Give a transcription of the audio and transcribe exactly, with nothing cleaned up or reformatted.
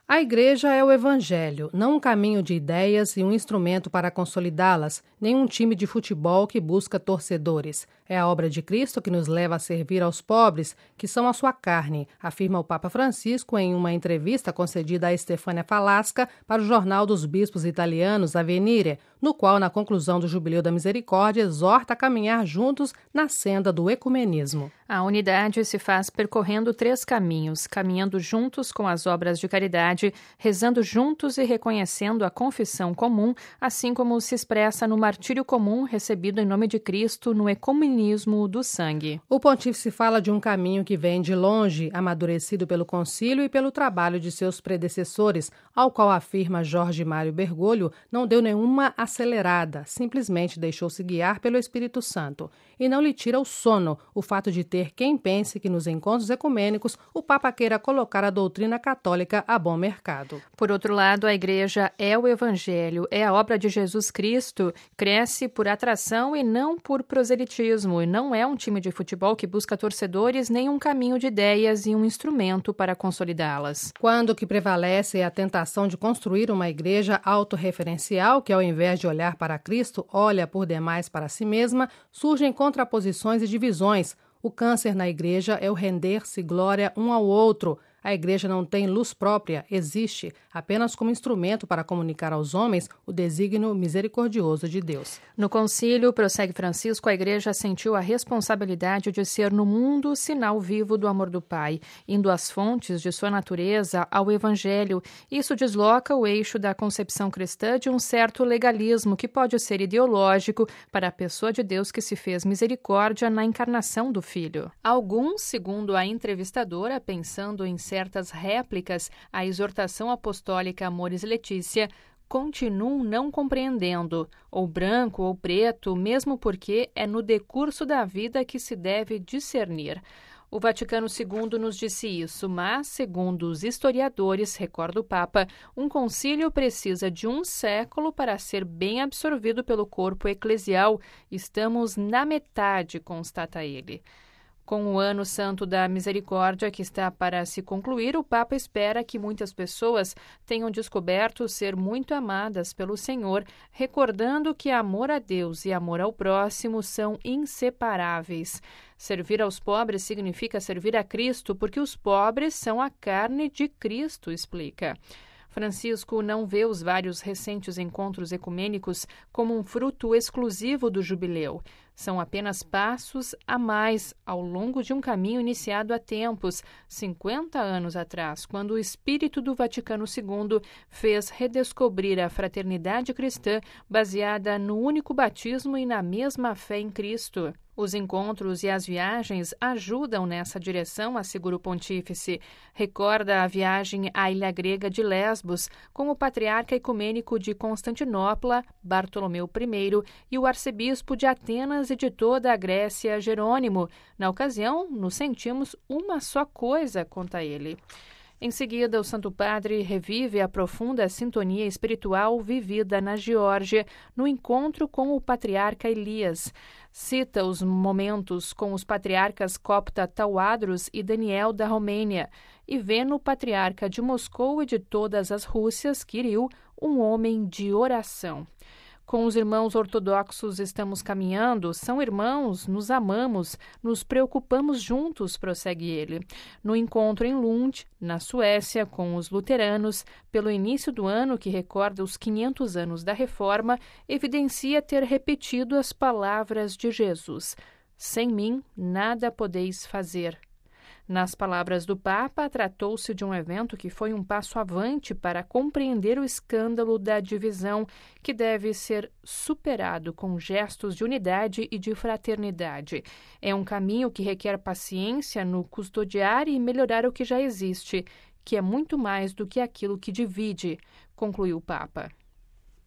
A igreja é o evangelho, não um caminho de ideias e um instrumento para consolidá-las, nem um time de futebol que busca torcedores. É a obra de Cristo que nos leva a servir aos pobres, que são a sua carne, afirma o Papa Francisco em uma entrevista concedida a Stefania Falasca para o Jornal dos Bispos Italianos, Avvenire, no qual, na conclusão do Jubileu da Misericórdia, exorta a caminhar juntos na senda do ecumenismo. A unidade se faz percorrendo três caminhos, caminhando juntos com as obras de caridade, rezando juntos e reconhecendo a confissão comum, assim como se expressa no martírio comum recebido em nome de Cristo no ecumenismo do sangue. O pontífice fala de um caminho que vem de longe, amadurecido pelo concílio e pelo trabalho de seus predecessores, ao qual afirma Jorge Mário Bergoglio, não deu nenhuma acelerada, simplesmente deixou-se guiar pelo Espírito Santo. E não lhe tira o sono o fato de ter quem pense que nos encontros ecumênicos o Papa queira colocar a doutrina católica a bom mercado. Por outro lado, a Igreja é o Evangelho, é a obra de Jesus Cristo, cresce por atração e não por proselitismo, e não é um time de futebol que busca torcedores, nem um caminho de ideias e um instrumento para consolidá-las. Quando o que prevalece é a tentação de construir uma igreja autorreferencial, que ao invés de olhar para Cristo, olha por demais para si mesma, surgem contraposições e divisões. O câncer na igreja é o render-se glória um ao outro. A igreja não tem luz própria, existe apenas como instrumento para comunicar aos homens o desígnio misericordioso de Deus. No concílio, prossegue Francisco, a igreja sentiu a responsabilidade de ser no mundo sinal vivo do amor do Pai, indo às fontes de sua natureza, ao Evangelho. Isso desloca o eixo da concepção cristã de um certo legalismo que pode ser ideológico para a pessoa de Deus que se fez misericórdia na encarnação do Filho. Alguns, segundo a entrevistadora, pensando em certas réplicas à exortação apostólica Amoris Laetitia, continuam não compreendendo, ou branco ou preto, mesmo porque é no decurso da vida que se deve discernir. O Vaticano segundo nos disse isso, mas, segundo os historiadores, recorda o Papa, um concílio precisa de um século para ser bem absorvido pelo corpo eclesial. Estamos na metade, constata ele. Com o Ano Santo da Misericórdia, que está para se concluir, o Papa espera que muitas pessoas tenham descoberto ser muito amadas pelo Senhor, recordando que amor a Deus e amor ao próximo são inseparáveis. Servir aos pobres significa servir a Cristo, porque os pobres são a carne de Cristo, explica. Francisco não vê os vários recentes encontros ecumênicos como um fruto exclusivo do jubileu. São apenas passos a mais ao longo de um caminho iniciado há tempos, cinquenta anos atrás, quando o espírito do Vaticano segundo fez redescobrir a fraternidade cristã baseada no único batismo e na mesma fé em Cristo. Os encontros e as viagens ajudam nessa direção, assegura o pontífice. Recorda a viagem à ilha grega de Lesbos, com o patriarca ecumênico de Constantinopla, Bartolomeu I, e o arcebispo de Atenas e de toda a Grécia, Jerônimo. Na ocasião, nos sentimos uma só coisa, conta ele. Em seguida, o Santo Padre revive a profunda sintonia espiritual vivida na Geórgia, no encontro com o patriarca Elias. Cita os momentos com os patriarcas copta Tauadros e Daniel da Romênia, e vê no patriarca de Moscou e de todas as Rússias, Kirill, um homem de oração. Com os irmãos ortodoxos estamos caminhando, são irmãos, nos amamos, nos preocupamos juntos, prossegue ele. No encontro em Lund, na Suécia, com os luteranos, pelo início do ano que recorda os quinhentos anos da Reforma, evidencia ter repetido as palavras de Jesus: sem mim nada podeis fazer. Nas palavras do Papa, tratou-se de um evento que foi um passo avante para compreender o escândalo da divisão, que deve ser superado com gestos de unidade e de fraternidade. É um caminho que requer paciência no custodiar e melhorar o que já existe, que é muito mais do que aquilo que divide, concluiu o Papa.